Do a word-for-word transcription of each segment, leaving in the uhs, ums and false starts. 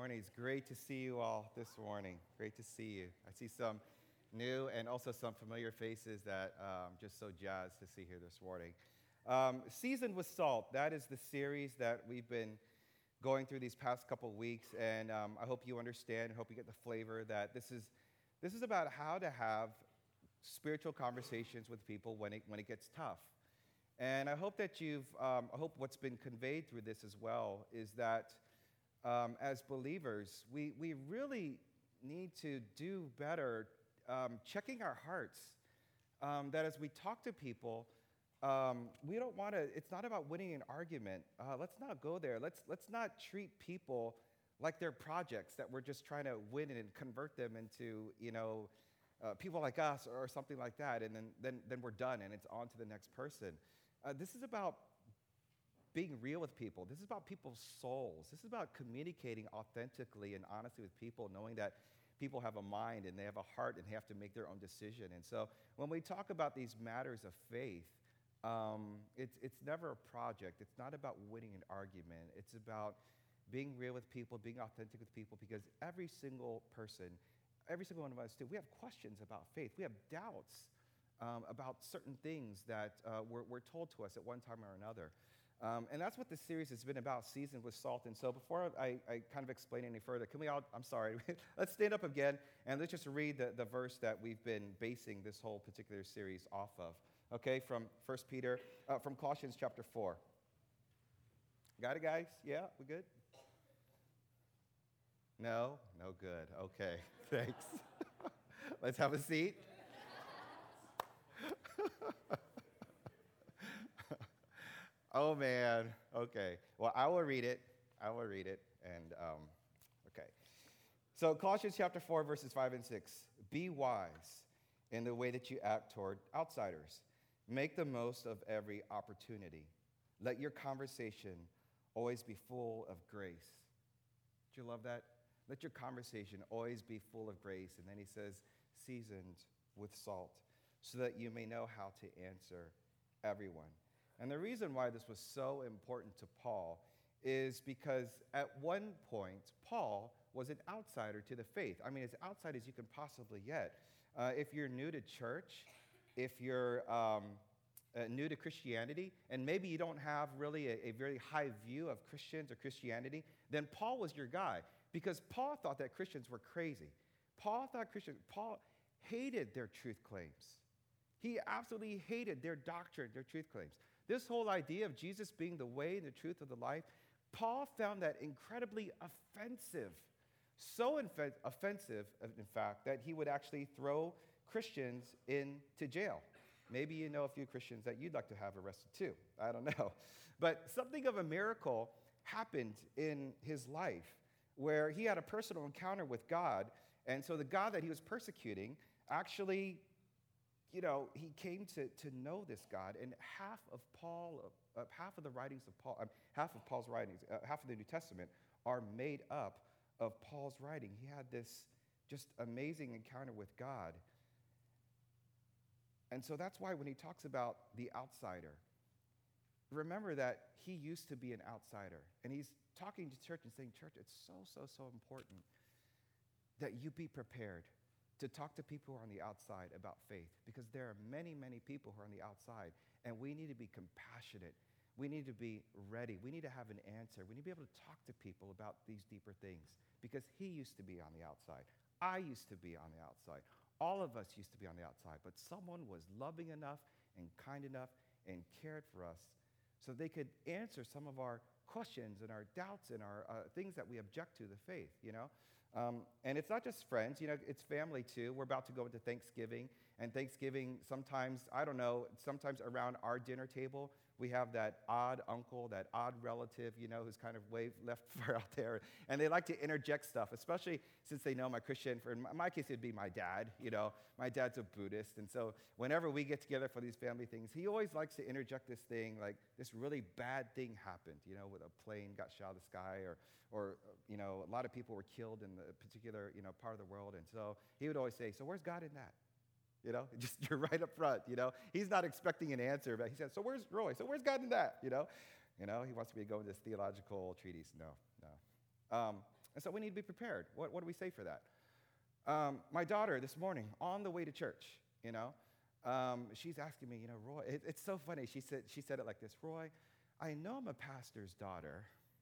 morning. It's great to see you all this morning. Great to see you. I see some new and also some familiar faces that I'm um, just so jazzed to see here this morning. Um, Seasoned with Salt, that is the series that we've been going through these past couple weeks, and um, I hope you understand and hope you get the flavor that this is, this is about how to have spiritual conversations with people when it, when it gets tough. And I hope that you've, um, I hope what's been conveyed through this as well is that um, as believers, we, we really need to do better um, checking our hearts. Um, that as we talk to people, um, we don't want to, it's not about winning an argument. Uh, let's not go there. Let's, let's not treat people like they're projects that we're just trying to win and convert them into, you know, uh, people like us or something like that, and then, then, then we're done and it's on to the next person. Uh, this is about being real with people. This is about people's souls. This is about communicating authentically and honestly with people, knowing that people have a mind and they have a heart and they have to make their own decision. And so when we talk about these matters of faith, um, it's, it's never a project. It's not about winning an argument. It's about being real with people, being authentic with people, because every single person, every single one of us do, we have questions about faith. We have doubts um, about certain things that uh, were, were told to us at one time or another. Um, and that's what this series has been about, Seasoned with Salt. And so before I, I kind of explain any further, can we all, I'm sorry, let's stand up again and let's just read the, the verse that we've been basing this whole particular series off of. Okay, from First Peter, uh, from Colossians chapter four. Got it, guys? Yeah, we good? No? No good. Okay, thanks. Let's have a seat. Oh, man. Okay. Well, I will read it. I will read it. And, um, okay. So, Colossians chapter four, verses five and six. Be wise in the way that you act toward outsiders. Make the most of every opportunity. Let your conversation always be full of grace. Do you love that? Let your conversation always be full of grace. And then he says, seasoned with salt, so that you may know how to answer everyone. And the reason why this was so important to Paul is because at one point, Paul was an outsider to the faith. I mean, as outside as you can possibly get. Uh, if you're new to church, if you're um, uh, new to Christianity, and maybe you don't have really a, a very high view of Christians or Christianity, then Paul was your guy. Because Paul thought that Christians were crazy. Paul thought Christians, Paul hated their truth claims. He absolutely hated their doctrine, their truth claims. This whole idea of Jesus being the way and the truth of the life, Paul found that incredibly offensive. So inf- offensive, in fact, that he would actually throw Christians into jail. Maybe you know a few Christians that you'd like to have arrested too. I don't know. But something of a miracle happened in his life where he had a personal encounter with God. And so the God that he was persecuting actually, you know, he came to, to know this God, and half of Paul, uh, half of the writings of Paul, um, half of Paul's writings, uh, half of the New Testament are made up of Paul's writing. He had this just amazing encounter with God. And so that's why when he talks about the outsider, remember that he used to be an outsider. And he's talking to church and saying, church, it's so, so, so important that you be prepared to talk to people who are on the outside about faith, because there are many, many people who are on the outside, and we need to be compassionate. We need to be ready. We need to have an answer. We need to be able to talk to people about these deeper things, because he used to be on the outside. I used to be on the outside. All of us used to be on the outside, but someone was loving enough and kind enough and cared for us so they could answer some of our questions and our doubts and our uh, things that we object to the faith, you know? Um, and it's not just friends, you know, it's family too. We're about to go into Thanksgiving, and Thanksgiving sometimes, I don't know, sometimes around our dinner table, we have that odd uncle, that odd relative, you know, who's kind of way left far out there. And they like to interject stuff, especially since they know my Christian, for in my case, it'd be my dad, you know. My dad's a Buddhist. And so whenever we get together for these family things, he always likes to interject this thing, like this really bad thing happened, you know, with a plane got shot out of the sky, or, or you know, a lot of people were killed in the particular, you know, part of the world. And so he would always say, so where's God in that? You know, just you're right up front, you know. He's not expecting an answer, but he says, so where's Roy? So where's God in that? You know, you know, he wants me to go into this theological treatise. No, no. Um, And so we need to be prepared. What, what do we say for that? Um, my daughter this morning, on the way to church, you know, um, she's asking me, you know, Roy, it, it's so funny. She said, she said it like this, Roy, I know I'm a pastor's daughter.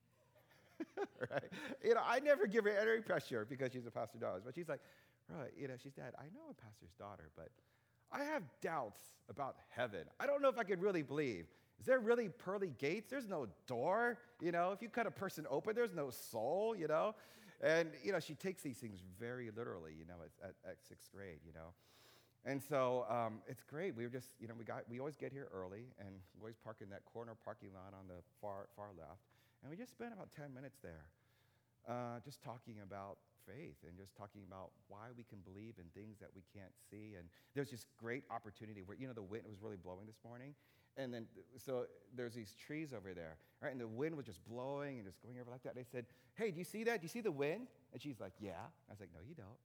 Right? You know, I never give her any pressure because she's a pastor's daughter. But she's like, Roy, you know, she's dad, I know I'm a pastor's daughter, but I have doubts about heaven. I don't know if I could really believe. Is there really pearly gates? There's no door. You know, if you cut a person open, there's no soul, you know. And, you know, she takes these things very literally, you know, at, at, at sixth grade, you know. And so um, it's great. We were just, you know, we got, we always get here early, and we always park in that corner parking lot on the far, far left. And we just spent about ten minutes there uh, just talking about faith and just talking about why we can believe in things that we can't see. And there's this great opportunity where, you know, the wind was really blowing this morning. And then, so there's these trees over there, right? And the wind was just blowing and just going over like that. And I said, hey, do you see that? Do you see the wind? And she's like, yeah. I was like, no, you don't.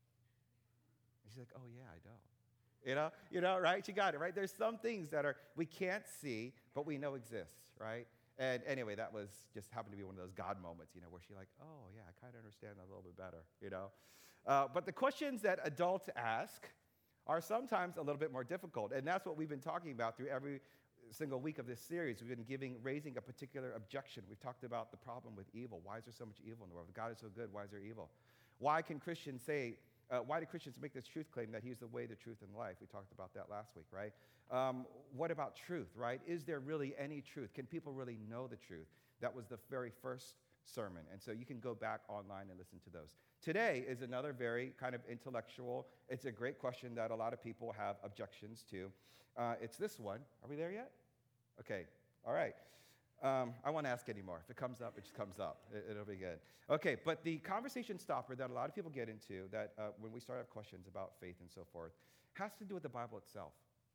And she's like, oh, yeah, I don't. You know, you know, right? She got it, right? There's some things that are we can't see, but we know exist, right? And anyway, that was just happened to be one of those God moments, you know, where she's like, oh, yeah, I kind of understand that a little bit better, you know. Uh, but the questions that adults ask are sometimes a little bit more difficult. And that's what we've been talking about through every single week of this series. We've been giving, raising a particular objection. We've talked about the problem with evil. Why is there so much evil in the world? If God is so good, why is there evil? Why can Christians say, uh, why do Christians make this truth claim that he's the way, the truth, and life? We talked about that last week, right? Um, what about truth, right? Is there really any truth? Can people really know the truth? That was the very first sermon. And so you can go back online and listen to those. Today is another very kind of intellectual, it's a great question that a lot of people have objections to. Uh, it's this one. Are we there yet? Okay, all right. Um, I won't ask anymore. If it comes up, it just comes up. It, it'll be good. Okay, but the conversation stopper that a lot of people get into, that uh, when we start to have questions about faith and so forth, has to do with the Bible itself.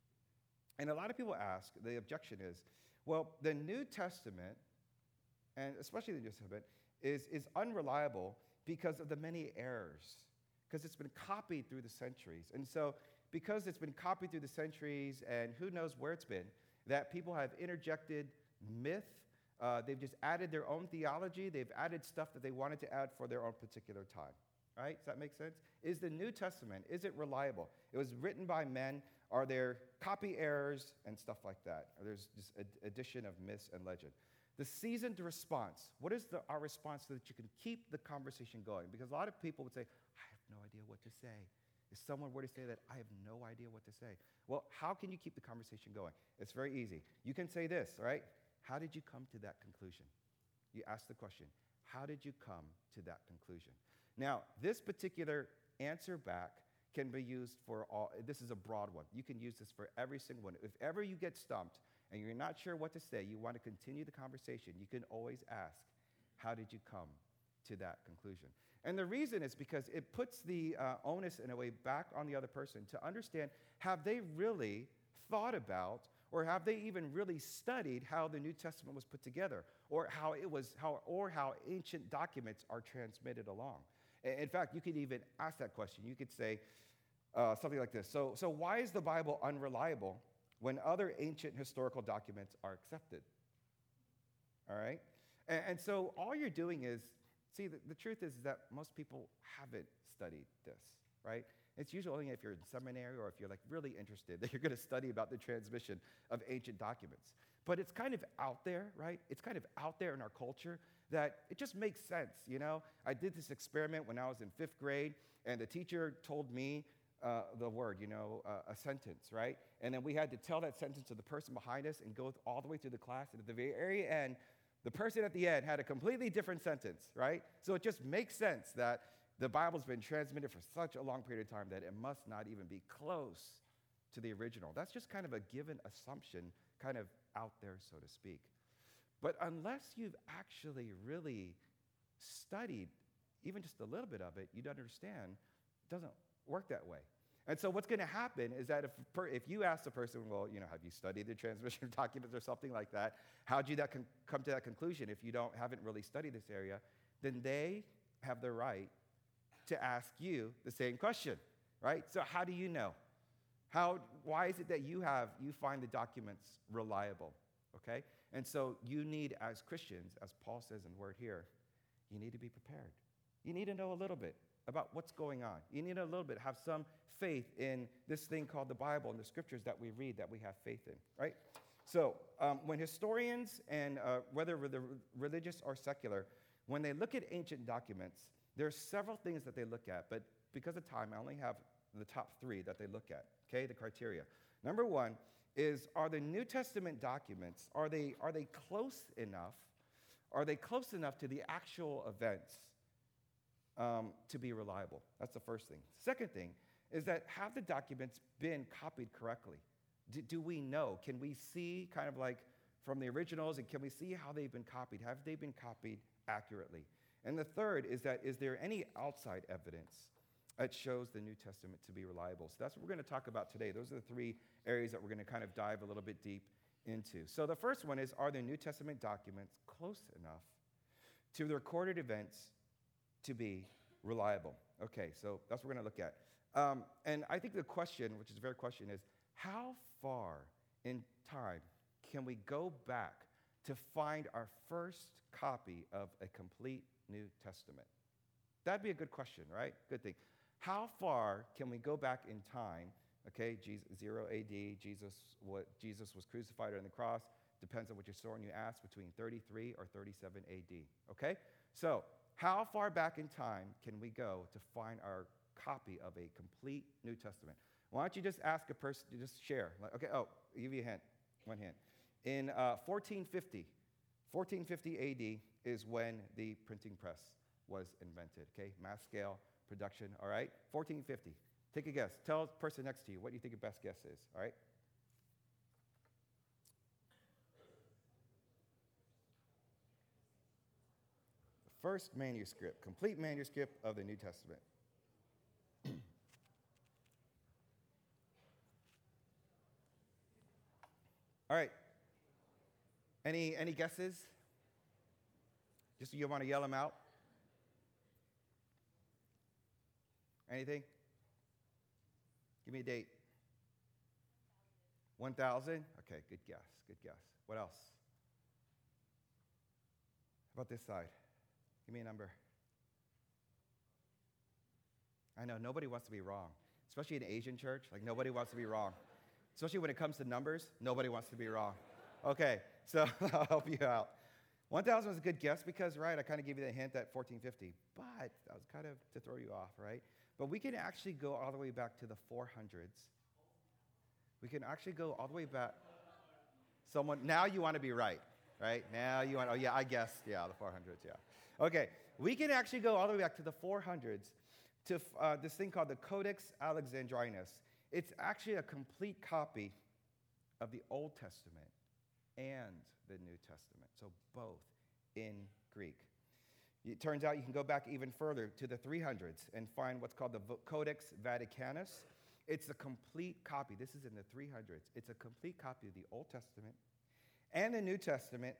And a lot of people ask, the objection is, well, the New Testament, and especially the New Testament, is, is unreliable because of the many errors, because it's been copied through the centuries. And so because it's been copied through the centuries and who knows where it's been, that people have interjected myth, uh, they've just added their own theology, they've added stuff that they wanted to add for their own particular time. Right? Does that make sense? Is the New Testament, is it reliable? It was written by men. Are there copy errors and stuff like that? Or there's just an addition of myths and legend? The seasoned response. What is the, our response so that you can keep the conversation going? Because a lot of people would say, I have no idea what to say. If someone were to say that, I have no idea what to say. Well, how can you keep the conversation going? It's very easy. You can say this, right? How did you come to that conclusion? You ask the question, how did you come to that conclusion? Now, this particular answer back can be used for all, this is a broad one. You can use this for every single one. If ever you get stumped and you're not sure what to say, you want to continue the conversation, you can always ask, how did you come to that conclusion? And the reason is because it puts the uh, onus, in a way, back on the other person to understand, have they really thought about, or have they even really studied how the New Testament was put together, or how it was, how, or how ancient documents are transmitted along? In fact, you could even ask that question. You could say uh, something like this. So, so why is the Bible unreliable when other ancient historical documents are accepted? All right? And, and so all you're doing is, see, the, the truth is that most people haven't studied this, right? It's usually only if you're in seminary or if you're like really interested that you're going to study about the transmission of ancient documents. But it's kind of out there, right? It's kind of out there in our culture that it just makes sense, you know? I did this experiment when I was in fifth grade, and the teacher told me uh, the word, you know, uh, a sentence, right? And then we had to tell that sentence to the person behind us and go all the way through the class, and at the very end, the person at the end had a completely different sentence, right? So it just makes sense that the Bible's been transmitted for such a long period of time that it must not even be close to the original. That's just kind of a given assumption, kind of out there, so to speak. But unless you've actually really studied even just a little bit of it, you don't understand, it doesn't work that way. And so what's going to happen is that if, per, if you ask the person, well, you know, have you studied the transmission of documents or something like that, how'd you that con- come to that conclusion if you don't haven't really studied this area, then they have the right to ask you the same question, right? So how do you know? How, why is it that you have, you find the documents reliable, okay? And so you need, as Christians, as Paul says in word here, you need to be prepared. You need to know a little bit about what's going on. You need to a little bit have some faith in this thing called the Bible and the scriptures that we read that we have faith in, right? So um, when historians, and uh, whether they're religious or secular, when they look at ancient documents, there are several things that they look at, but because of time, I only have the top three that they look at, okay, the criteria. Number one is, are the New Testament documents, are they, are they close enough, are they close enough to the actual events um, to be reliable? That's the first thing. Second thing is that have the documents been copied correctly? Do, do we know? Can we see kind of like from the originals, and can we see how they've been copied? Have they been copied accurately? And the third is that, is there any outside evidence that shows the New Testament to be reliable? So that's what we're going to talk about today. Those are the three areas that we're going to kind of dive a little bit deep into. So the first one is, are the New Testament documents close enough to the recorded events to be reliable? Okay, so that's what we're going to look at. Um, and I think the question, which is a fair question, is how far in time can we go back to find our first copy of a complete New Testament? That'd be a good question, right? Good thing. How far can we go back in time? Okay, Jesus, zero A D, Jesus, what, Jesus was crucified on the cross. Depends on what historian you ask, between thirty-three or thirty-seven A D. Okay, so how far back in time can we go to find our copy of a complete New Testament? Why don't you just ask a person to just share? Like, okay, oh, I'll give you a hint, one hint. In uh, fourteen fifty, fourteen fifty A D is when the printing press was invented, okay? Mass scale production, all right? fourteen fifty. Take a guess. Tell the person next to you what you think your best guess is, all right? The first manuscript, complete manuscript of the New Testament. All right. Any, any guesses? Just you want to yell them out? Anything? Give me a date. one thousand? Okay, good guess, good guess. What else? How about this side? Give me a number. I know, nobody wants to be wrong, especially in an Asian church. Like, nobody wants to be wrong. Especially when it comes to numbers, nobody wants to be wrong. Okay, so I'll help you out. one thousand was a good guess because, right, I kind of gave you the hint at fourteen fifty, but that was kind of to throw you off, right? But we can actually go all the way back to the four hundreds. We can actually go all the way back. Someone, now you want to be right, right? Now you want, oh yeah, I guessed, yeah, the four hundreds, yeah. Okay, we can actually go all the way back to the four hundreds to uh, this thing called the Codex Alexandrinus. It's actually a complete copy of the Old Testament and the New Testament, so both in Greek. It turns out you can go back even further to the three hundreds and find what's called the Codex Vaticanus. It's a complete copy. This is in the three hundreds. It's a complete copy of the Old Testament and the New Testament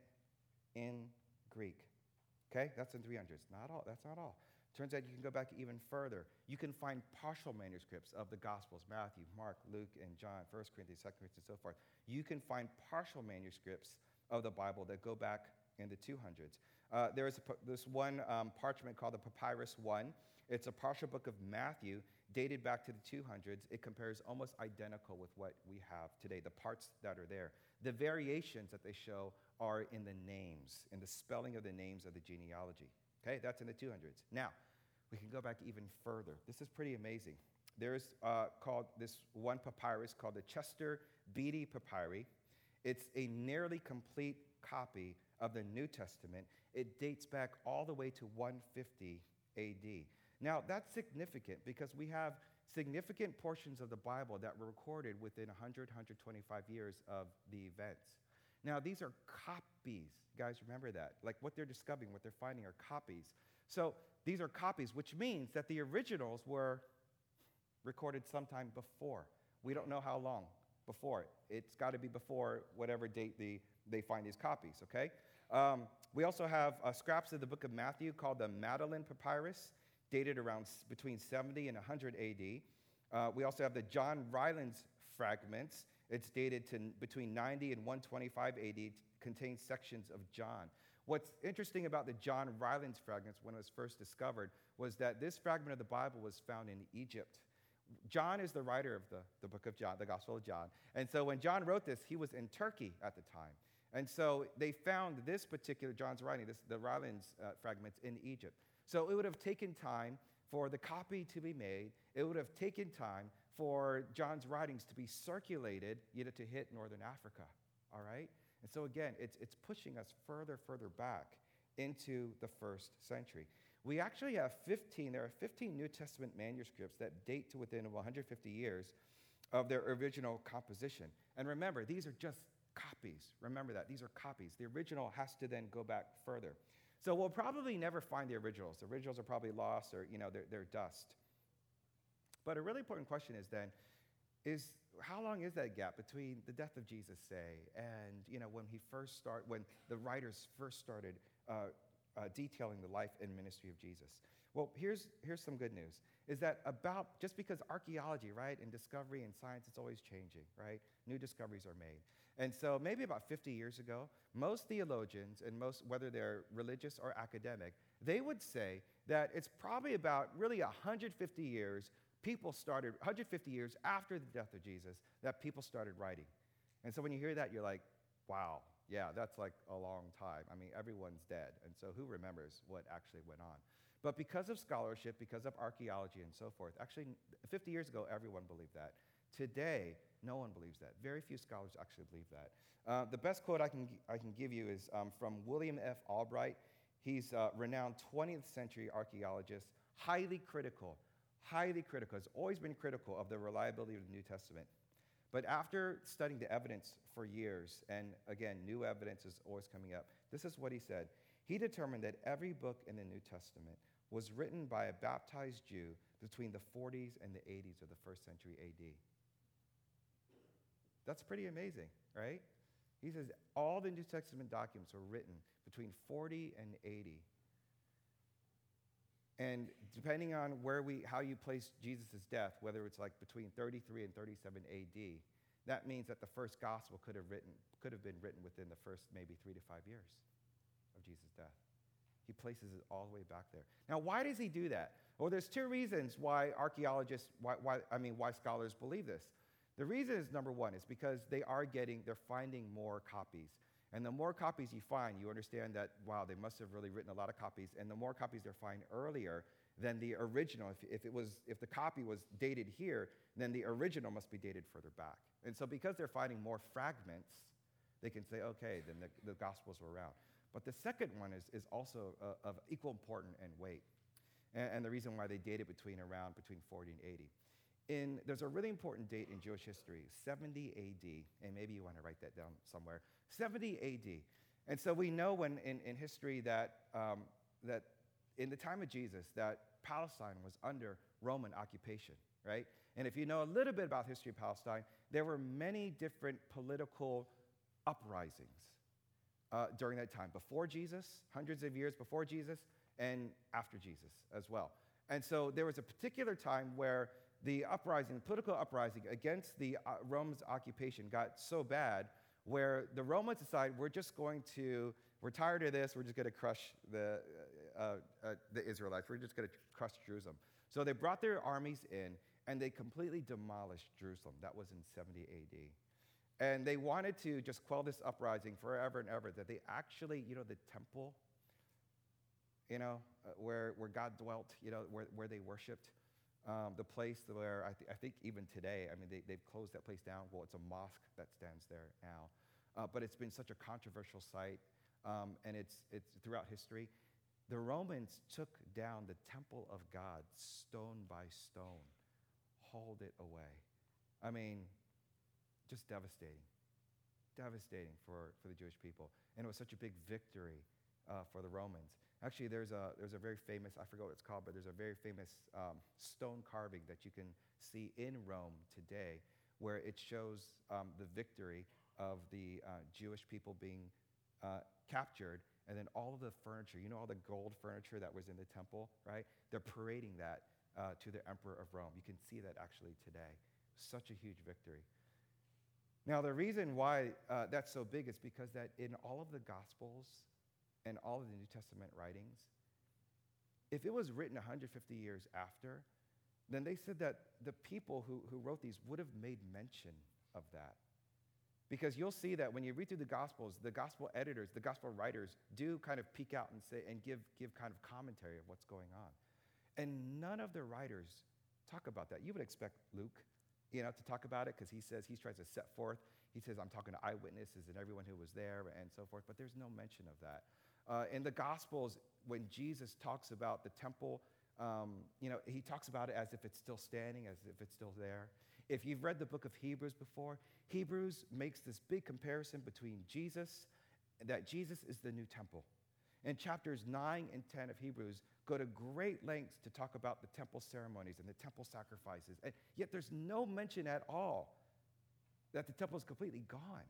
in Greek. Okay, that's in three hundreds. Not all. That's not all. Turns out you can go back even further. You can find partial manuscripts of the Gospels, Matthew, Mark, Luke, and John, First Corinthians, Second Corinthians, and so forth. You can find partial manuscripts of the Bible that go back in the two hundreds. Uh, there is a, this one um, parchment called the Papyrus One. It's a partial book of Matthew dated back to the two hundreds. It compares almost identical with what we have today, the parts that are there. The variations that they show are in the names, in the spelling of the names of the genealogy. Okay, that's in the two hundreds. Now, we can go back even further. This is pretty amazing. There's uh, called this one papyrus called the Chester Beatty Papyri. It's a nearly complete copy of the New Testament. It dates back all the way to one fifty A D. Now, that's significant because we have significant portions of the Bible that were recorded within one hundred, one hundred twenty-five years of the events. Now, these are copies. Guys, remember that. Like, what they're discovering, what they're finding are copies. So these are copies, which means that the originals were recorded sometime before. We don't know how long before. It's got to be before whatever date the, they find these copies, okay? Um, we also have uh, scraps of the book of Matthew called the Magdalen Papyrus, dated around s- between seventy and one hundred A D. Uh, we also have the John Rylands fragments. It's dated to n- between ninety and one twenty-five A D. It contains sections of John. What's interesting about the John Rylands fragments when it was first discovered was that this fragment of the Bible was found in Egypt. John is the writer of the, the book of John, the Gospel of John. And so when John wrote this, he was in Turkey at the time. And so they found this particular, John's writing, this, the Rylands uh, fragments in Egypt. So it would have taken time for the copy to be made. It would have taken time for John's writings to be circulated, you know, to hit northern Africa, all right? And so again, it's, it's pushing us further, further back into the first century. We actually have fifteen, there are fifteen New Testament manuscripts that date to within one hundred fifty years of their original composition. And remember, these are just copies. Remember that, these are copies. The original has to then go back further. So we'll probably never find the originals. The originals are probably lost or, you know, they're, they're dust. But a really important question is then, is how long is that gap between the death of Jesus, say, and, you know, when he first started, when the writers first started uh, uh, detailing the life and ministry of Jesus? Well, here's, here's some good news, is that about, just because archaeology, right, and discovery and science, it's always changing, right? New discoveries are made. And so maybe about fifty years ago, most theologians, and most, whether they're religious or academic, they would say that it's probably about really one hundred fifty years, people started, one hundred fifty years after the death of Jesus, that people started writing. And so when you hear that, you're like, wow, yeah, that's like a long time. I mean, everyone's dead. And so who remembers what actually went on? But because of scholarship, because of archaeology and so forth, actually fifty years ago, everyone believed that. Today, no one believes that. Very few scholars actually believe that. Uh, the best quote I can, I can give you is um, from William F. Albright. He's a renowned twentieth century archaeologist, highly critical, highly critical, has always been critical of the reliability of the New Testament. But after studying the evidence for years, and again, new evidence is always coming up, this is what he said. He determined that every book in the New Testament was written by a baptized Jew between the forties and the eighties of the first century A D. That's pretty amazing, right? He says all the New Testament documents were written between forty and eighty. And depending on where we, how you place Jesus' death, whether it's like between thirty-three and thirty-seven A D, that means that the first gospel could have written, could have been written within the first maybe three to five years of Jesus' death. He places it all the way back there. Now, why does he do that? Well, there's two reasons why archaeologists, why, why I mean, why scholars believe this. The reason is, number one, is because they are getting, they're finding more copies. And the more copies you find, you understand that, wow, they must have really written a lot of copies. And the more copies they find earlier than the original, if, if it was, if the copy was dated here, then the original must be dated further back. And so because they're finding more fragments, they can say, okay, then the, the Gospels were around. But the second one is, is also uh, of equal importance and weight. And, and the reason why they date it between around between forty and eighty. In, there's a really important date in Jewish history, seventy A D, and maybe you want to write that down somewhere, seventy A D. And so we know when in, in history that, um, that in the time of Jesus, that Palestine was under Roman occupation, right? And if you know a little bit about history of Palestine, there were many different political uprisings uh, during that time, before Jesus, hundreds of years before Jesus, and after Jesus as well. And so there was a particular time where the uprising, the political uprising against the uh, Rome's occupation got so bad where the Romans decided, we're just going to, we're tired of this, we're just going to crush the, uh, uh, the Israelites, we're just going to crush Jerusalem. So they brought their armies in, and they completely demolished Jerusalem. That was in seventy A D. And they wanted to just quell this uprising forever and ever, that they actually, you know, the temple, you know, uh, where, where God dwelt, you know, where, where they worshiped, Um, the place where I, th- I think even today, I mean, they, they've closed that place down. Well, it's a mosque that stands there now. Uh, but it's been such a controversial site, um, and it's, it's throughout history. The Romans took down the temple of God stone by stone, hauled it away. I mean, just devastating. Devastating for, for the Jewish people. And it was such a big victory uh, for the Romans. Actually, there's a, there's a very famous, I forget what it's called, but there's a very famous um, stone carving that you can see in Rome today where it shows um, the victory of the uh, Jewish people being uh, captured, and then all of the furniture, you know, all the gold furniture that was in the temple, right? They're parading that uh, to the Emperor of Rome. You can see that actually today. Such a huge victory. Now, the reason why uh, that's so big is because that in all of the Gospels, and all of the New Testament writings, if it was written one hundred fifty years after, then they said that the people who, who wrote these would have made mention of that. Because you'll see that when you read through the Gospels, the Gospel editors, the Gospel writers do kind of peek out and say and give, give kind of commentary of what's going on. And none of the writers talk about that. You would expect Luke, you know, to talk about it because he says, he tries to set forth, he says, I'm talking to eyewitnesses and everyone who was there and so forth, but there's no mention of that. Uh, in the Gospels, when Jesus talks about the temple, um, you know, he talks about it as if it's still standing, as if it's still there. If you've read the book of Hebrews before, Hebrews makes this big comparison between Jesus, that Jesus is the new temple. And chapters nine and ten of Hebrews go to great lengths to talk about the temple ceremonies and the temple sacrifices. And yet there's no mention at all that the temple is completely gone.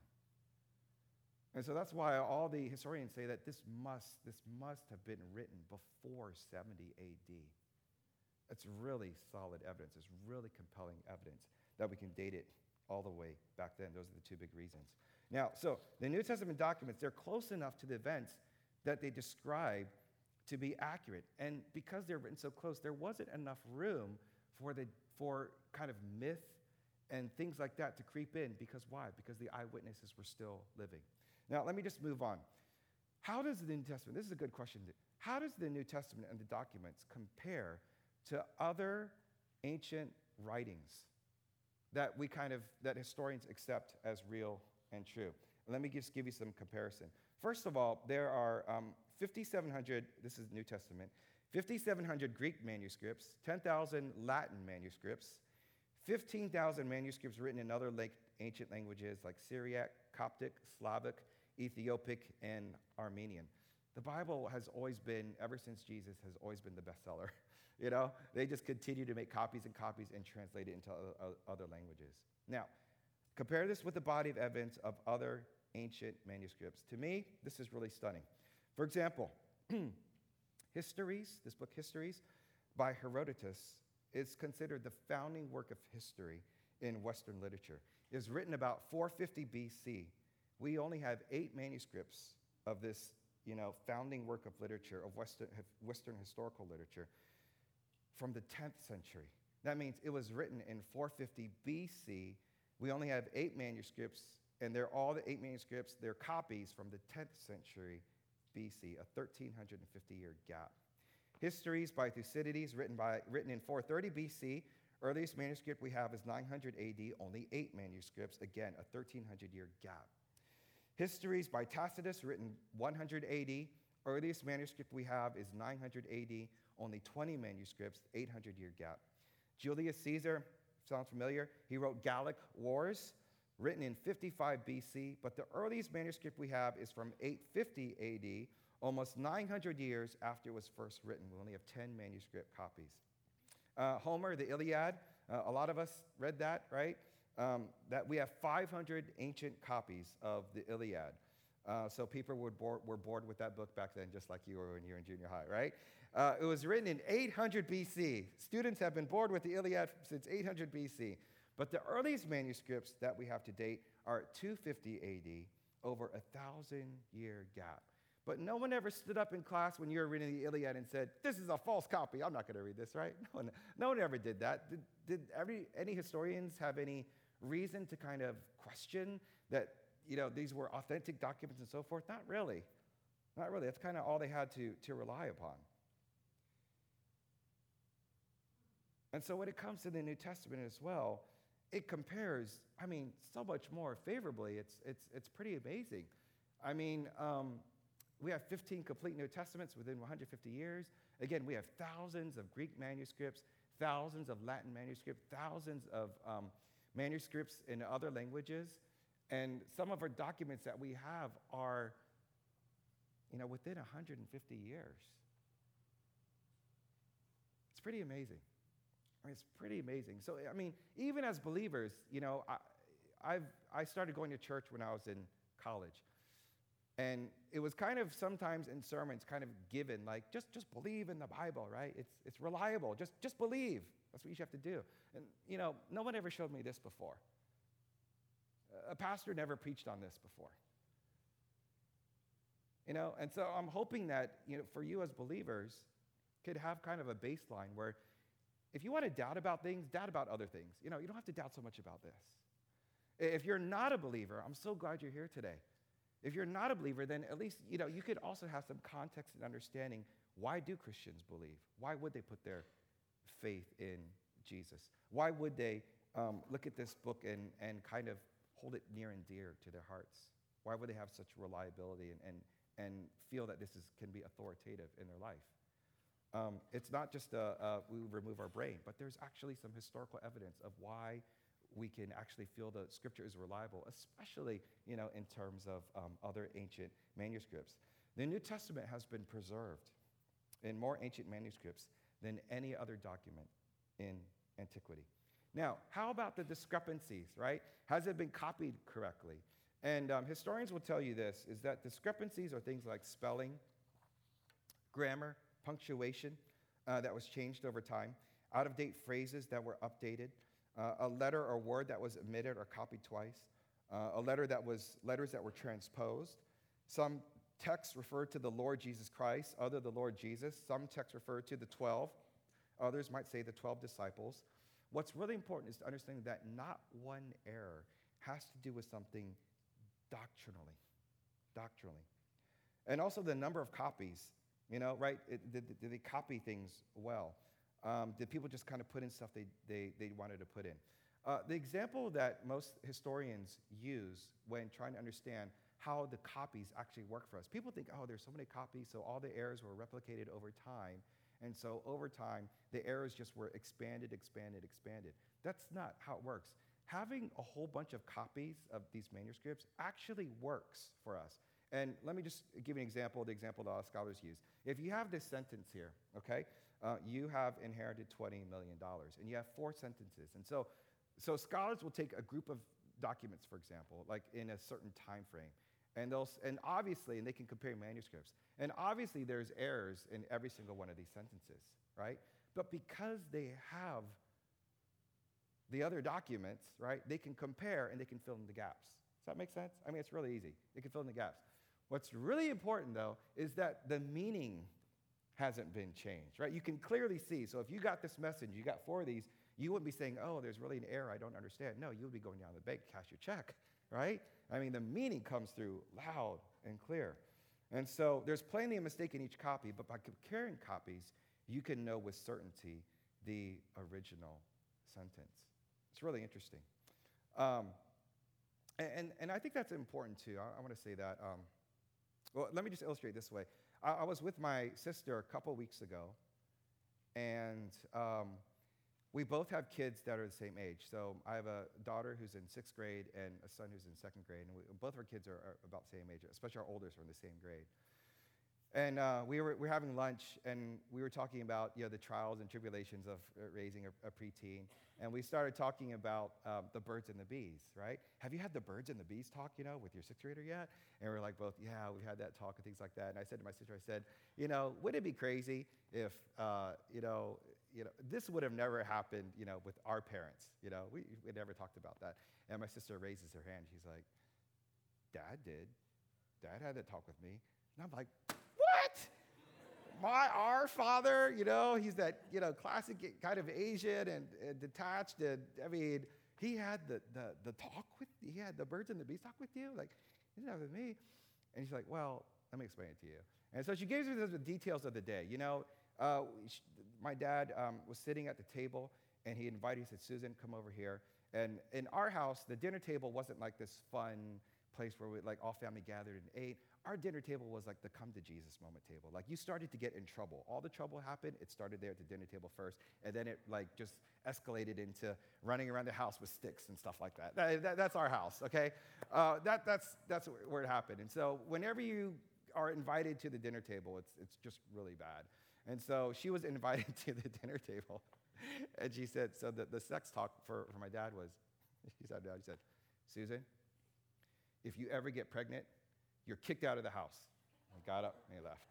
And so that's why all the historians say that this must, this must have been written before seventy A D. It's really solid evidence. It's really compelling evidence that we can date it all the way back then. Those are the two big reasons. Now, so the New Testament documents, they're close enough to the events that they describe to be accurate. And because they're written so close, there wasn't enough room for the for kind of myth and things like that to creep in. Because why? Because the eyewitnesses were still living. Now, let me just move on. How does the New Testament, this is a good question, how does the New Testament and the documents compare to other ancient writings that we kind of, that historians accept as real and true? Let me just give you some comparison. First of all, there are um, fifty-seven hundred, this is New Testament, fifty-seven hundred Greek manuscripts, ten thousand Latin manuscripts, fifteen thousand manuscripts written in other like ancient languages like Syriac, Coptic, Slavic, Ethiopic, and Armenian. The Bible has always been, ever since Jesus, has always been the bestseller. You know, they just continue to make copies and copies and translate it into other, other languages. Now, compare this with the body of evidence of other ancient manuscripts. To me, this is really stunning. For example, Histories, this book Histories by Herodotus is considered the founding work of history in Western literature. It was written about four fifty B C. We only have eight manuscripts of this, you know, founding work of literature, of Western, Western historical literature, from the tenth century. That means it was written in four fifty B C. We only have eight manuscripts, and they're all the eight manuscripts, they're copies from the tenth century B C, a one thousand three hundred fifty year gap. Histories by Thucydides, written, by, written in four thirty B C. Earliest manuscript we have is nine hundred A D, only eight manuscripts, again, a thirteen hundred year gap. Histories by Tacitus, written one hundred A D. Earliest manuscript we have is nine hundred A D, only twenty manuscripts, eight hundred year gap. Julius Caesar, sounds familiar? He wrote Gallic Wars, written in fifty-five B C, but the earliest manuscript we have is from eight fifty A D, almost nine hundred years after it was first written. We only have ten manuscript copies. Uh, Homer, the Iliad, uh, a lot of us read that, right? Um, that we have five hundred ancient copies of the Iliad. Uh, so people were bored, were bored with that book back then, just like you were when you were in junior high, right? Uh, it was written in eight hundred B C. Students have been bored with the Iliad since eight hundred B C. But the earliest manuscripts that we have to date are at two fifty A D, over a thousand year gap. But no one ever stood up in class when you were reading the Iliad and said, this is a false copy, I'm not going to read this, right? No one, no one ever did that. Did, did every, any historians have any reason to kind of question that, you know, these were authentic documents and so forth? Not really. Not really. That's kind of all they had to, to rely upon. And so when it comes to the New Testament as well, it compares, I mean, so much more favorably. It's, it's, it's pretty amazing. I mean, um, we have fifteen complete New Testaments within one hundred fifty years. Again, we have thousands of Greek manuscripts, thousands of Latin manuscripts, thousands of um, manuscripts in other languages. And some of our documents that we have are, you know, within one hundred fifty years. It's pretty amazing. I mean, it's pretty amazing. So, I mean, even as believers, you know, I, I've, I started going to church when I was in college. And it was kind of sometimes in sermons kind of given, like, just, just believe in the Bible, right? It's, it's reliable. Just, just believe. That's what you have to do. And, you know, no one ever showed me this before. A pastor never preached on this before. You know, and so I'm hoping that, you know, for you as believers, could have kind of a baseline where if you want to doubt about things, doubt about other things. You know, you don't have to doubt so much about this. If you're not a believer, I'm so glad you're here today. If you're not a believer, then at least, you know, you could also have some context and understanding. Why do Christians believe? Why would they put their faith in Jesus? Why would they um, look at this book and, and kind of hold it near and dear to their hearts? Why would they have such reliability and, and, and feel that this is, can be authoritative in their life? Um, it's not just a, a, we remove our brain, but there's actually some historical evidence of why we can actually feel the scripture is reliable, especially, you know, in terms of um, other ancient manuscripts. The New Testament has been preserved in more ancient manuscripts than any other document in antiquity. Now, how about the discrepancies, right? Has it been copied correctly? And um, historians will tell you this, is that discrepancies are things like spelling, grammar, punctuation uh, that was changed over time, out-of-date phrases that were updated, uh, a letter or word that was omitted or copied twice, uh, a letter that was, letters that were transposed. Some texts refer to the Lord Jesus Christ, other the Lord Jesus. Some texts refer to the twelve. Others might say the twelve disciples. What's really important is to understand that not one error has to do with something doctrinally, doctrinally. And also the number of copies, you know, right? It, did, did they copy things well? Um, did people just kind of put in stuff they, they, they wanted to put in? Uh, the example that most historians use when trying to understand how the copies actually work for us. People think, oh, there's so many copies, so all the errors were replicated over time. And so over time, the errors just were expanded, expanded, expanded. That's not how it works. Having a whole bunch of copies of these manuscripts actually works for us. And let me just give you an example, the example that all scholars use. If you have this sentence here, okay, uh, you have inherited twenty million dollars, and you have four sentences. And so, so scholars will take a group of documents, for example, like in a certain time frame, and they'll, and obviously, and they can compare manuscripts, and obviously there's errors in every single one of these sentences, right? But because they have the other documents, right, they can compare and they can fill in the gaps. Does that make sense? I mean, it's really easy. They can fill in the gaps. What's really important, though, is that the meaning hasn't been changed, right? You can clearly see. So if you got this message, you got four of these, you wouldn't be saying, oh, there's really an error I don't understand. No, you would be going down to the bank, cash your check, right? I mean, the meaning comes through loud and clear. And so there's plainly a mistake in each copy, but by comparing copies, you can know with certainty the original sentence. It's really interesting. Um, and, and I think that's important, too. I, I want to say that. Um, well, let me just illustrate this way. I, I was with my sister a couple weeks ago, and um, we both have kids that are the same age. So I have a daughter who's in sixth grade and a son who's in second grade, and we, both of our kids are, are about the same age, especially our oldest are in the same grade. And uh, we, were, we were having lunch, and we were talking about, you know, the trials and tribulations of uh, raising a, a preteen. And we started talking about um, the birds and the bees, right? Have you had the birds and the bees talk, you know, with your sixth grader yet? And we we're like both, yeah, we had that talk and things like that. And I said to my sister, I said, you know, would it be crazy if, uh, you know, you know, this would have never happened, you know, with our parents, you know? We, we never talked about that. And my sister raises her hand. She's like, Dad did. Dad had that talk with me. And I'm like, what? My, our father, you know, he's that, you know, classic kind of Asian and, and detached. And I mean, he had the, the, the talk with, he had the birds and the bees talk with you? Like, he didn't have it with me. And she's like, well, let me explain it to you. And so she gives me the details of the day. You know, uh, she, my dad um, was sitting at the table, and he invited, he said, Susan, come over here. And in our house, the dinner table wasn't like this fun place where we, like, all family gathered and ate. Our dinner table was like the come to Jesus moment table. Like, you started to get in trouble. All the trouble happened, it started there at the dinner table first, and then it like just escalated into running around the house with sticks and stuff like that. that, that that's our house, okay? Uh, that, that's, that's where it happened. And so whenever you are invited to the dinner table, it's, it's just really bad. And so she was invited to the dinner table, and she said, so the, the sex talk for, for my dad was, she said, she said, Susan, if you ever get pregnant, you're kicked out of the house. I got up and he left.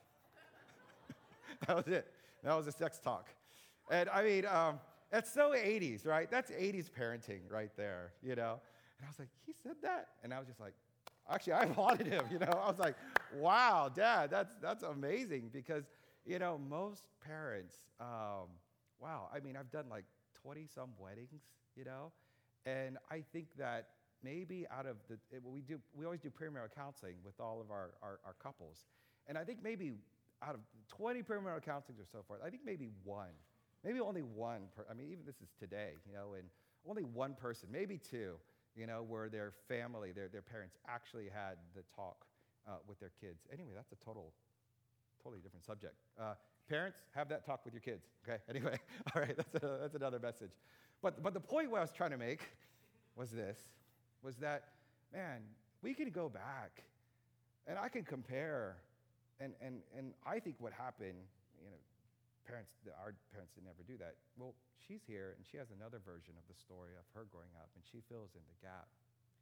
That was it. That was a sex talk. And I mean, um, it's so eighties, right? That's eighties parenting right there, you know? And I was like, he said that? And I was just like, Actually, I applauded him, you know. I was like, wow, Dad, that's, that's amazing because, you know, most parents, um, wow, I mean, I've done like twenty-some weddings, you know, and I think that maybe out of the, it, we do, we always do premarital counseling with all of our, our, our couples, and I think maybe out of twenty premarital counselings or so forth, I think maybe one, maybe only one, per, I mean, even this is today, you know, and only one person, maybe two, you know, where their family, their, their parents actually had the talk uh, with their kids. Anyway, that's a total, totally different subject. Uh, parents, have that talk with your kids, okay? Anyway, all right, that's, a, that's another message. But, but the point what I was trying to make was this, was that, man, we can go back and I can compare, and, and, and I think what happened, you know, parents, our parents didn't ever do that. Well, she's here and she has another version of the story of her growing up and she fills in the gap.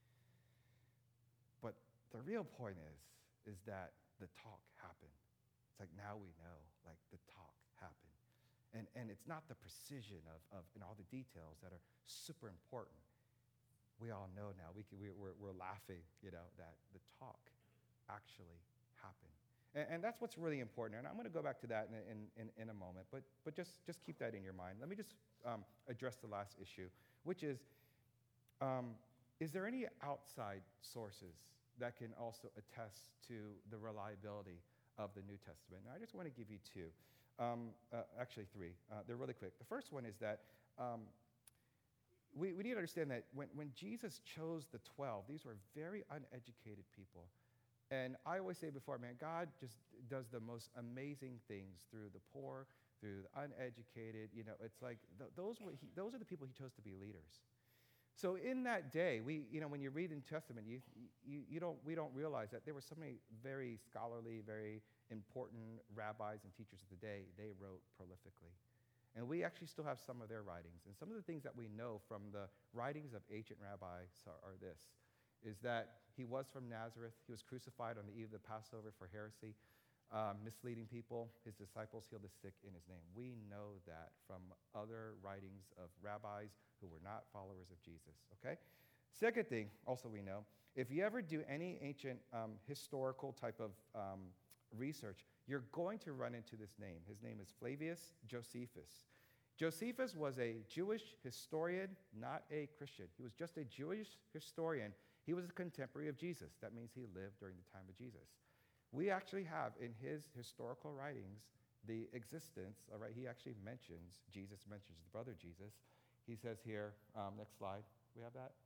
But the real point is, is that the talk happened. It's like now we know, like the talk happened. And, and it's not the precision of, of and all the details that are super important. We all know now, we can, we, we're, we're laughing, you know, that the talk actually happened. And, and that's what's really important. And I'm going to go back to that in, in, in, in a moment, but, but just, just keep that in your mind. Let me just um, address the last issue, which is, um, is there any outside sources that can also attest to the reliability of the New Testament? And I just want to give you two, um, uh, actually three. Uh, they're really quick. The first one is that um, we, we need to understand that when, when Jesus chose the twelve, these were very uneducated people. And I always say before, man, God just does the most amazing things through the poor, through the uneducated. You know, it's like th- those, were he, those are the people he chose to be leaders. So in that day, we, you know, when you read in Testament, you, you, you don't, we don't realize that there were so many very scholarly, very important rabbis and teachers of the day. They wrote prolifically. And we actually still have some of their writings. And some of the things that we know from the writings of ancient rabbis are, are this, is that he was from Nazareth. He was crucified on the eve of the Passover for heresy, um, misleading people. His disciples healed the sick in his name. We know that from other writings of rabbis who were not followers of Jesus, okay? Second thing, also we know, if you ever do any ancient um, historical type of um, research, you're going to run into this name. His name is Flavius Josephus. Josephus was a Jewish historian, not a Christian. He was just a Jewish historian. He was a contemporary of Jesus. That means he lived during the time of Jesus. We actually have in his historical writings the existence, all right, he actually mentions, Jesus mentions the brother Jesus. He says here, um, next slide, we have that?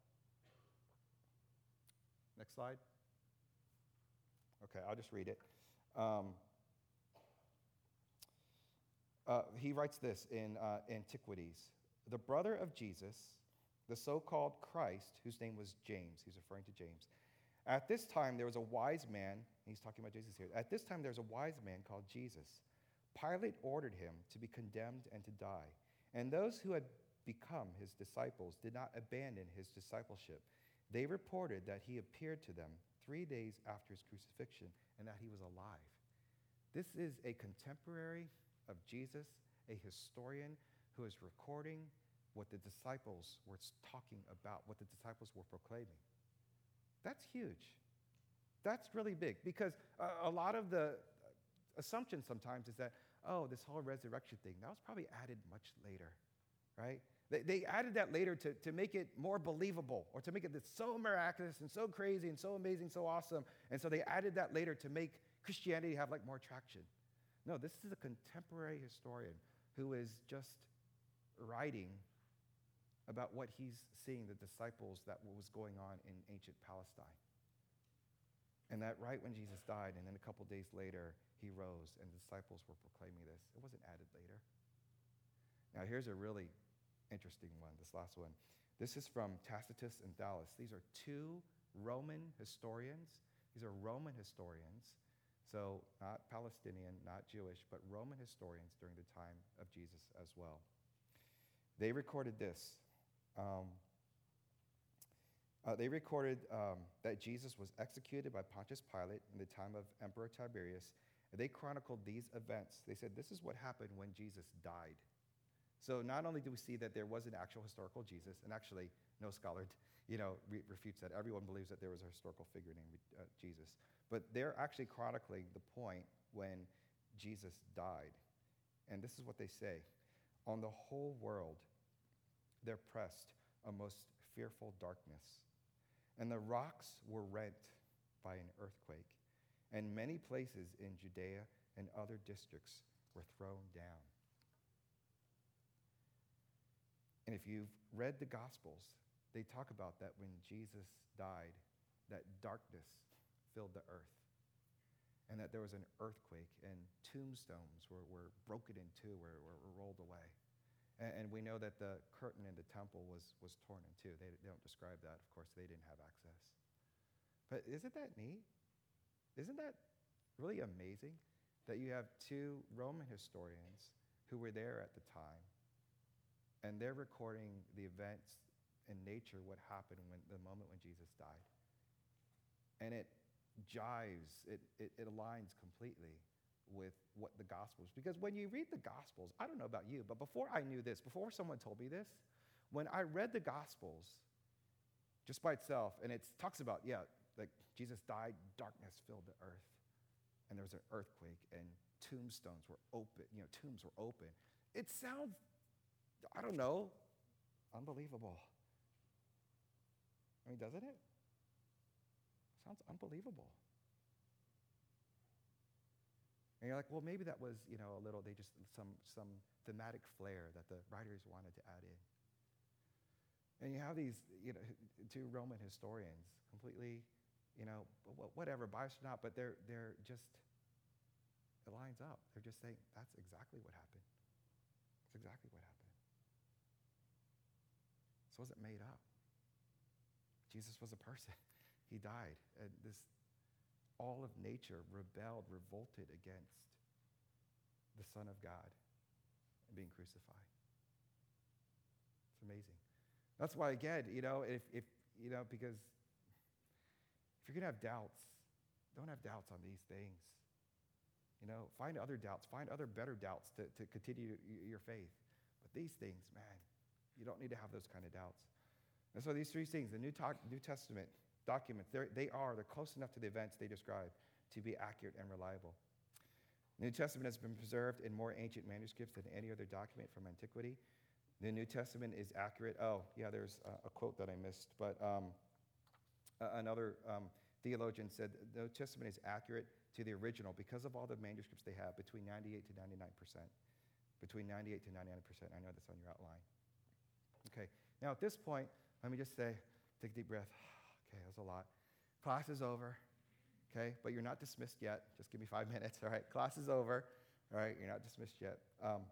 Next slide? Okay, I'll just read it. Um, uh, he writes this in uh, Antiquities. The brother of Jesus, the so-called Christ, whose name was James, he's referring to James. At this time, there was a wise man, he's talking about Jesus here. At this time, there was a wise man called Jesus. Pilate ordered him to be condemned and to die. And those who had become his disciples did not abandon his discipleship. They reported that he appeared to them three days after his crucifixion and that he was alive. This is a contemporary of Jesus, a historian who is recording what the disciples were talking about, what the disciples were proclaiming. That's huge. That's really big because a, a lot of the assumption sometimes is that, oh, this whole resurrection thing, that was probably added much later, right? They, they added that later to, to make it more believable or to make it so miraculous and so crazy and so amazing, so awesome. And so they added that later to make Christianity have like more traction. No, this is a contemporary historian who is just writing about what he's seeing, the disciples, that what was going on in ancient Palestine. And that right when Jesus died, and then a couple days later, he rose, and the disciples were proclaiming this. It wasn't added later. Now, here's a really interesting one, this last one. This is from Tacitus and Thallus. These are two Roman historians. These are Roman historians, so not Palestinian, not Jewish, but Roman historians during the time of Jesus as well. They recorded this. Um, uh, they recorded um, that Jesus was executed by Pontius Pilate in the time of Emperor Tiberius. And they chronicled these events. They said, this is what happened when Jesus died. So not only do we see that there was an actual historical Jesus, and actually no scholar, you know, re- refutes that. Everyone believes that there was a historical figure named uh, Jesus. But they're actually chronicling the point when Jesus died. And this is what they say. On the whole world, there pressed a most fearful darkness, and the rocks were rent by an earthquake, and many places in Judea and other districts were thrown down. And if you've read the Gospels, they talk about that when Jesus died, that darkness filled the earth, and that there was an earthquake, and tombstones were, were broken in two, were, were, were rolled away. And, and we know that the curtain in the temple was, was torn in two. They, they don't describe that. Of course, they didn't have access. But isn't that neat? Isn't that really amazing that you have two Roman historians who were there at the time, and they're recording the events in nature, what happened when the moment when Jesus died. And it jives, it, it, it aligns completely with what the Gospels, because when you read the Gospels, I don't know about you, but before I knew this, before someone told me this, when I read the Gospels just by itself, and it talks about, yeah, like Jesus died, darkness filled the earth, and there was an earthquake, and tombstones were open, you know, tombs were open. It sounds, I don't know, unbelievable. I mean, doesn't it? Sounds unbelievable. And you're like, well, maybe that was, you know, a little, they just, some, some thematic flair that the writers wanted to add in. And you have these, you know, two Roman historians, completely, you know, whatever, biased or not, but they're, they're just, it lines up. They're just saying, that's exactly what happened. That's exactly what happened. This wasn't made up. Jesus was a person. He died. And this, all of nature rebelled, revolted against the Son of God and being crucified. It's amazing. That's why, again, you know, if, if you know, because if you're going to have doubts, don't have doubts on these things. You know, find other doubts. Find other better doubts to, to continue your faith. But these things, man, you don't need to have those kind of doubts. And so these three things, the New, talk, New Testament documents, they are, they're close enough to the events they describe to be accurate and reliable. The New Testament has been preserved in more ancient manuscripts than any other document from antiquity. The New Testament is accurate. Oh, yeah, there's a, a quote that I missed, but um, another um, theologian said the New Testament is accurate to the original because of all the manuscripts they have, between ninety-eight to ninety-nine percent. Between ninety-eight to ninety-nine percent. I know that's on your outline. Okay, now at this point, let me just say, take a deep breath. Okay, that was a lot. Class is over, okay? But you're not dismissed yet. Just give me five minutes, all right? Class is over, all right? You're not dismissed yet. Um,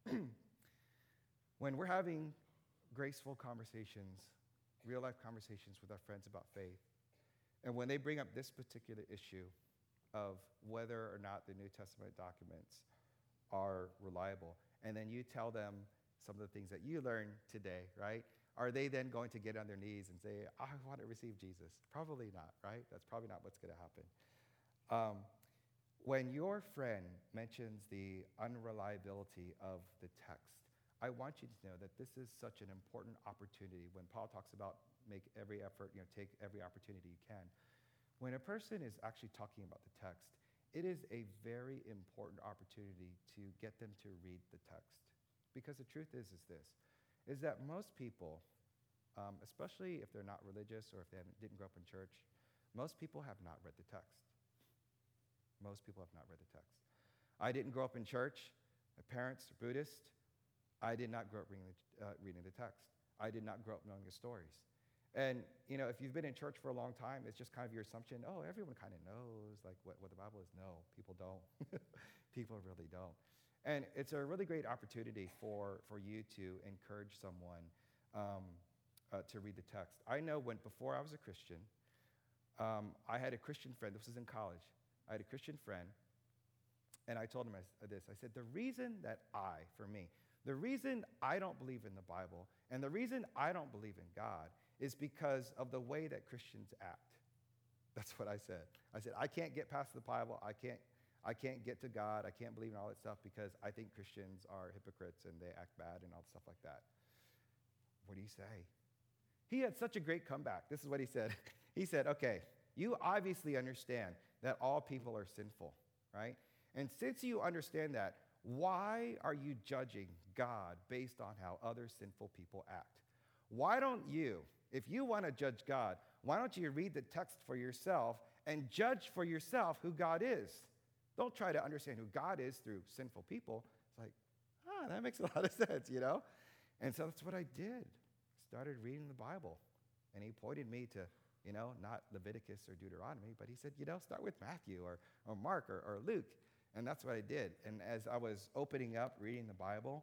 when we're having graceful conversations, real-life conversations with our friends about faith, and when they bring up this particular issue of whether or not the New Testament documents are reliable, and then you tell them some of the things that you learned today, right? Are they then going to get on their knees and say, I want to receive Jesus? Probably not, right? That's probably not what's going to happen. Um, when your friend mentions the unreliability of the text, I want you to know that this is such an important opportunity. When Paul talks about make every effort, you know, take every opportunity you can. When a person is actually talking about the text, it is a very important opportunity to get them to read the text. Because the truth is, is this, is that most people, um, especially if they're not religious or if they didn't grow up in church, most people have not read the text. Most people have not read the text. I didn't grow up in church. My parents are Buddhist. I did not grow up reading the, uh, reading the text. I did not grow up knowing the stories. And, you know, if you've been in church for a long time, it's just kind of your assumption, oh, everyone kind of knows, like, what, what the Bible is. No, people don't. People really don't. And it's a really great opportunity for, for you to encourage someone um, uh, to read the text. I know when, before I was a Christian, um, I had a Christian friend. This was in college. I had a Christian friend, and I told him this. I said, the reason that I, for me, the reason I don't believe in the Bible and the reason I don't believe in God is because of the way that Christians act. That's what I said. I said, I can't get past the Bible. I can't, I can't get to God. I can't believe in all that stuff because I think Christians are hypocrites and they act bad and all stuff like that. What do you say? He had such a great comeback. This is what he said. He said, okay, you obviously understand that all people are sinful, right? And since you understand that, why are you judging God based on how other sinful people act? Why don't you, if you want to judge God, why don't you read the text for yourself and judge for yourself who God is? Don't try to understand who God is through sinful people. It's like, ah, that makes a lot of sense, you know? And so that's what I did. Started reading the Bible. And he pointed me to, you know, not Leviticus or Deuteronomy, but he said, you know, start with Matthew or, or Mark or, or Luke. And that's what I did. And as I was opening up, reading the Bible,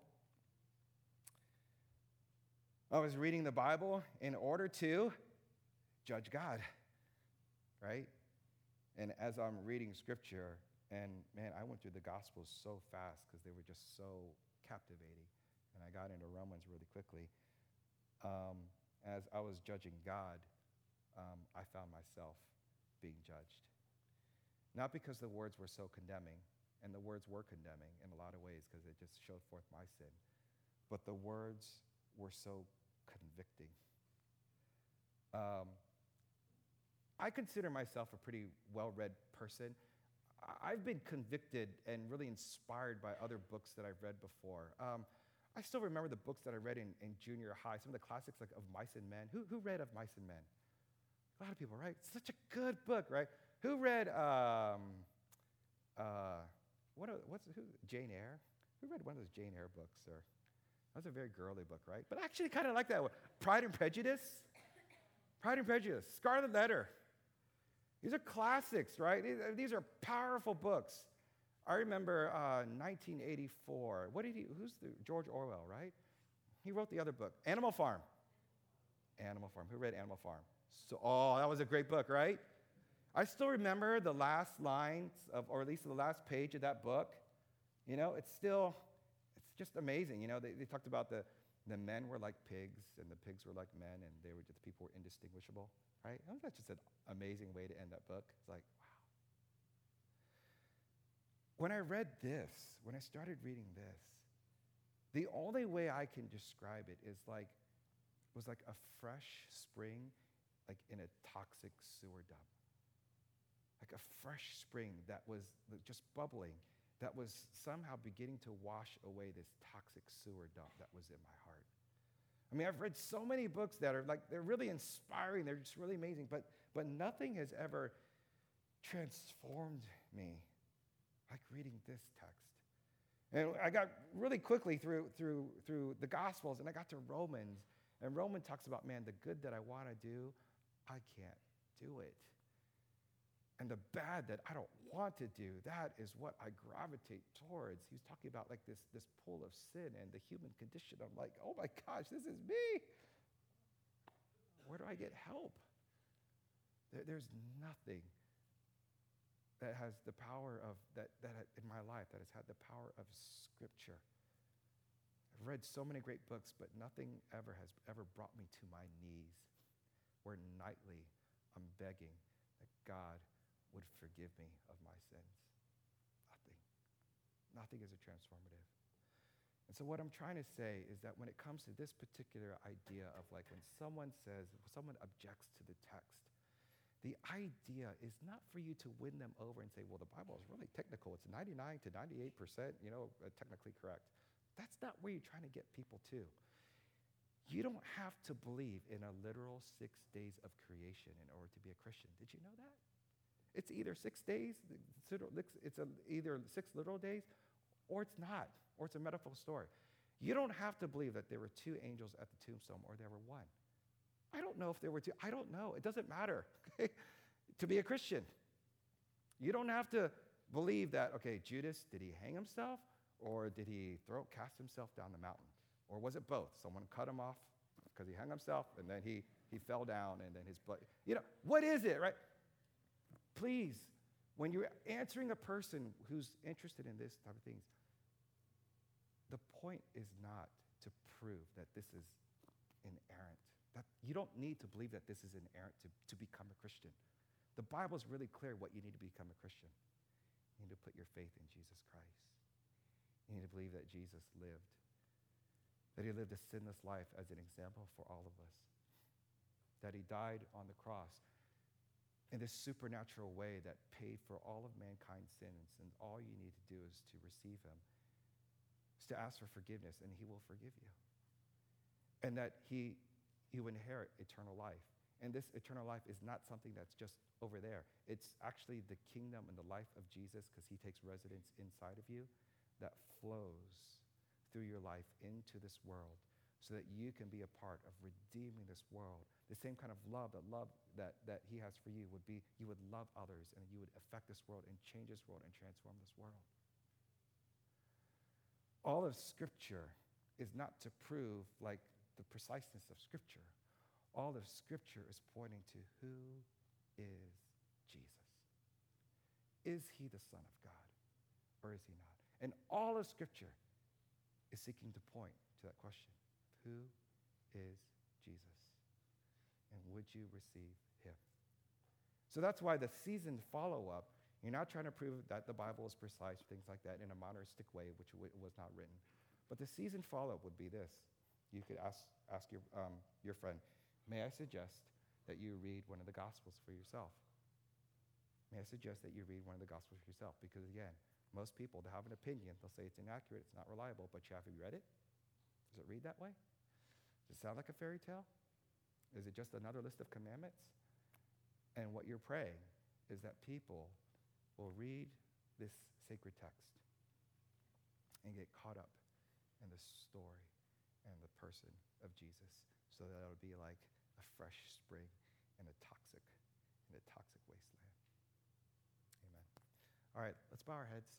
I was reading the Bible in order to judge God, right? And as I'm reading scripture, and man, I went through the Gospels so fast because they were just so captivating. And I got into Romans really quickly. Um, as I was judging God, um, I found myself being judged. Not because the words were so condemning, and the words were condemning in a lot of ways because it just showed forth my sin, but the words were so convicting. Um, I consider myself a pretty well-read person. I've been convicted and really inspired by other books that I've read before. Um, I still remember the books that I read in, in junior high, some of the classics like of Mice and Men. Who, who read Of Mice and Men? A lot of people, right? It's such a good book, right? Who read, um, uh, what are, what's, who, Jane Eyre? Who read one of those Jane Eyre books? Or, that was a very girly book, right? But I actually kind of like that one. Pride and Prejudice? Pride and Prejudice, Scarlet Letter. These are classics, right? These are powerful books. I remember uh, nineteen eighty-four. What did he, who's the, George Orwell, right? He wrote the other book, Animal Farm. Animal Farm, who read Animal Farm? So, oh, that was a great book, right? I still remember the last lines of, or at least the last page of that book. You know, it's still, it's just amazing. You know, they, they talked about the, the men were like pigs and the pigs were like men and they were just, people were indistinguishable, right? I think that's just an amazing way to end that book. It's like, wow. When I read this, when I started reading this, the only way I can describe it is like, was like a fresh spring, like in a toxic sewer dump. Like a fresh spring that was just bubbling, that was somehow beginning to wash away this toxic sewer dump that was in my heart. I mean, I've read so many books that are like, they're really inspiring, they're just really amazing, but, but nothing has ever transformed me like reading this text. And I got really quickly through, through, through the Gospels, and I got to Romans, and Romans talks about, man, the good that I want to do, I can't do it. And the bad that I don't want to do, that is what I gravitate towards. He was talking about like this, this pull of sin and the human condition. I'm like, oh my gosh, this is me. Where do I get help? There, there's nothing that has the power of, that, that in my life, that has had the power of Scripture. I've read so many great books, but nothing ever has ever brought me to my knees where nightly I'm begging that God would forgive me of my sins. Nothing. Nothing is a transformative. And so what I'm trying to say is that when it comes to this particular idea of like when someone says, when someone objects to the text, the idea is not for you to win them over and say, well, the Bible is really technical. It's ninety-nine to ninety-eight percent, you know, uh, technically correct. That's not where you're trying to get people to. You don't have to believe in a literal six days of creation in order to be a Christian. Did you know that? It's either six days, it's a, either six literal days, or it's not, or it's a metaphorical story. You don't have to believe that there were two angels at the tombstone or there were one. I don't know if there were two. I don't know. It doesn't matter, okay, to be a Christian. You don't have to believe that, okay, Judas, did he hang himself or did he throw, cast himself down the mountain? Or was it both? Someone cut him off because he hung himself and then he, he fell down and then his blood. You know, what is it, right? Please, when you're answering a person who's interested in this type of things, the point is not to prove that this is inerrant. That you don't need to believe that this is inerrant to, to become a Christian. The Bible is really clear what you need to become a Christian. You need to put your faith in Jesus Christ. You need to believe that Jesus lived, that he lived a sinless life as an example for all of us, that he died on the cross in this supernatural way that paid for all of mankind's sins, and all you need to do is to receive him, is to ask for forgiveness, and he will forgive you. And that he, you inherit eternal life. And this eternal life is not something that's just over there. It's actually the kingdom and the life of Jesus, because he takes residence inside of you, that flows through your life into this world so that you can be a part of redeeming this world. The same kind of love that love that, that he has for you would be, you would love others, and you would affect this world and change this world and transform this world. All of Scripture is not to prove like the preciseness of Scripture. All of Scripture is pointing to who is Jesus. Is he the Son of God, or is he not? And all of Scripture is seeking to point to that question. Who is Jesus? And would you receive him? So that's why the seasoned follow-up, you're not trying to prove that the Bible is precise, things like that, in a monistic way, which was not written. But the seasoned follow-up would be this. You could ask, ask your, um, your friend, may I suggest that you read one of the Gospels for yourself? May I suggest that you read one of the Gospels for yourself? Because again, most people, they have an opinion. They'll say it's inaccurate, it's not reliable, but you have you read it? Does it read that way? Does it sound like a fairy tale? Is it just another list of commandments? And what you're praying is that people will read this sacred text and get caught up in the story and the person of Jesus, so that it'll be like a fresh spring in a toxic, in a toxic wasteland. Amen. All right, let's bow our heads.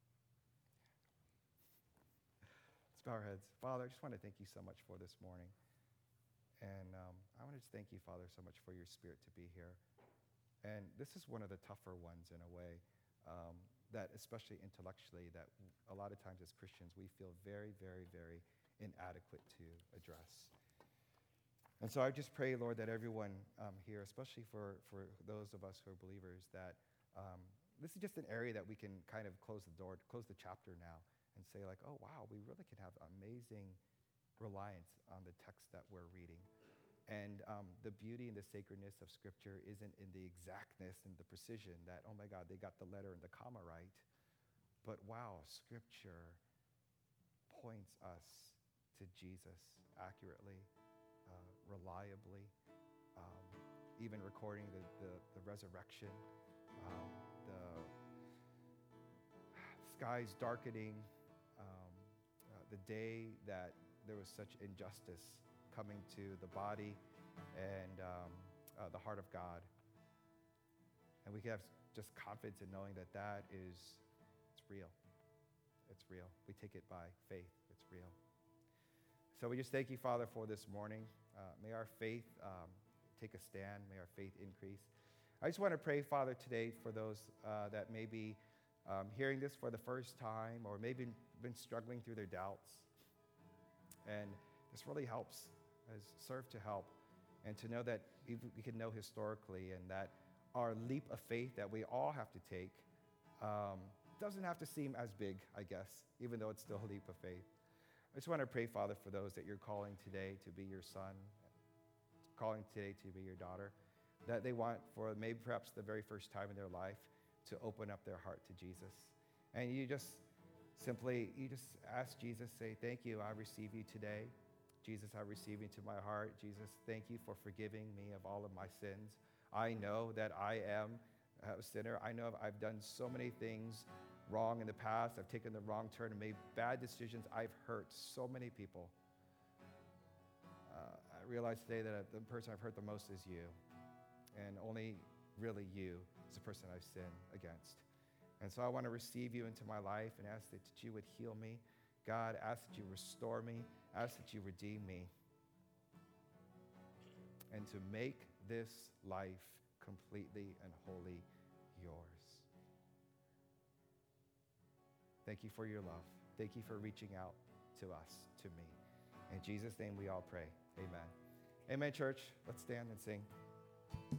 Let's bow our heads. Father, I just want to thank you so much for this morning. And um, I want to just thank you, Father, so much for your Spirit to be here. And this is one of the tougher ones in a way, um, that especially intellectually, that a lot of times as Christians, we feel very, very, very inadequate to address. And so I just pray, Lord, that everyone um, here, especially for, for those of us who are believers, that um, this is just an area that we can kind of close the door, close the chapter now, and say like, oh, wow, we really can have amazing reliance on the text that we're reading. And um, the beauty and the sacredness of Scripture isn't in the exactness and the precision that, oh my God, they got the letter and the comma right. But wow, Scripture points us to Jesus accurately, uh, reliably, um, even recording the, the, the resurrection, um, the skies darkening, um, uh, the day that there was such injustice coming to the body and um, uh, the heart of God. And we have just confidence in knowing that that is, it's real. It's real. We take it by faith. It's real. So we just thank you, Father, for this morning. Uh, may our faith um, take a stand. May our faith increase. I just want to pray, Father, today for those uh, that may be um, hearing this for the first time, or maybe been struggling through their doubts. And this really helps, has served to help, and to know that we can know historically, and that our leap of faith that we all have to take um, doesn't have to seem as big, I guess, even though it's still a leap of faith. I just want to pray, Father, for those that you're calling today to be your son, calling today to be your daughter, that they want for maybe perhaps the very first time in their life to open up their heart to Jesus. And you just simply, you just ask Jesus, say, thank you, I receive you today. Jesus, I receive you into my heart. Jesus, thank you for forgiving me of all of my sins. I know that I am a sinner. I know I've done so many things wrong in the past. I've taken the wrong turn and made bad decisions. I've hurt so many people. Uh, I realize today that the person I've hurt the most is you. And only really you is the person I've sinned against. And so I want to receive you into my life and ask that you would heal me. God, ask that you restore me. Ask that you redeem me. And to make this life completely and wholly yours. Thank you for your love. Thank you for reaching out to us, to me. In Jesus' name we all pray. Amen. Amen, church. Let's stand and sing.